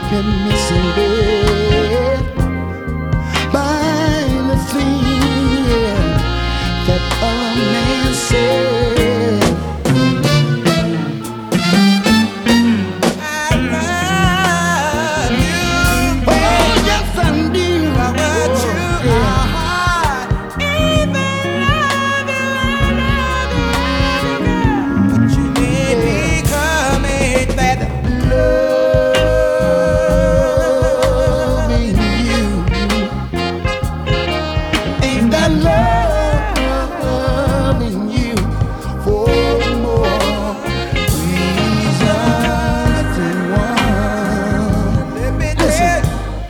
been misled by the thing that other man said. I love you. Oh, yes, I do. I want you. But you made me come ain't that Loving you, ain't that loving you for more reasons than one. let me Listen.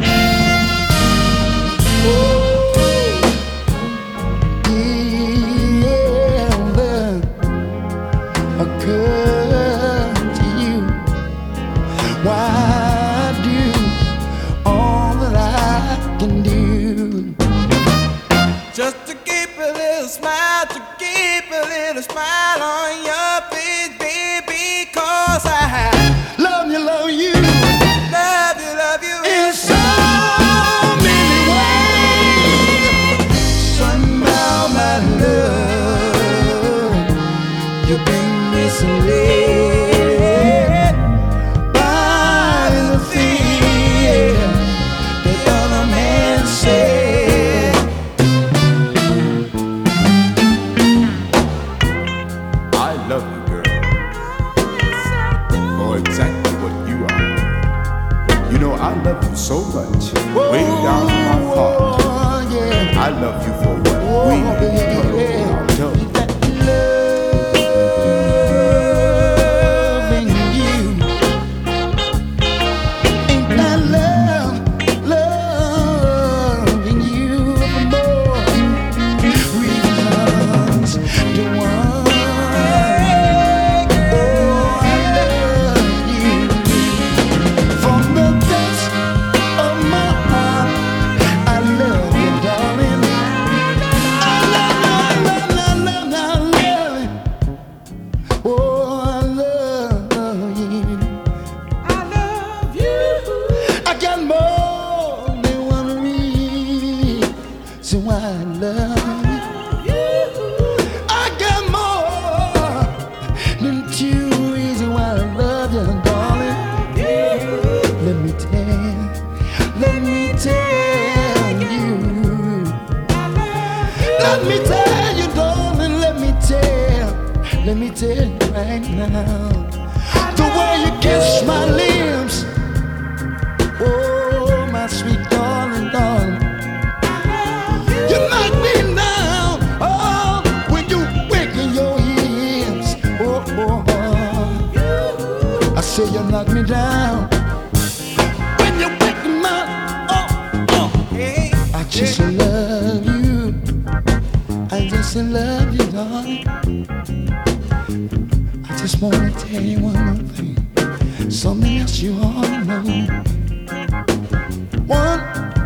Occur to you why I do all that I can do just to keep a little smile, to keep a little smile on your face, baby, 'cause I love you, love you in so many ways. Somehow my love, you've been misled by the thing that other man said. I love you, girl, for exactly what you are. You know, I love you so much, way down in my heart. Oh, yeah. I love you for what we have become. I'll tell you. Loving you, ain't that loving you for more reasons to one. Oh, I love you from the depths of my heart. I love you, darling. I love you. Oh, I love you. I love you. I got more than one reason why I love you. I got more than two reasons why I love you, darling. Let me tell you. Let me tell you, darling, let me tell you right now. The way you kiss my lips, oh, my sweet darling, darling. You knock me down, oh, when you waking your hips, oh, oh, oh. I say you knock me down when you wake me up, oh, oh. Hey, I just love you. I just love you, darling. I just wanna tell you one more thing, something else you ought to know. One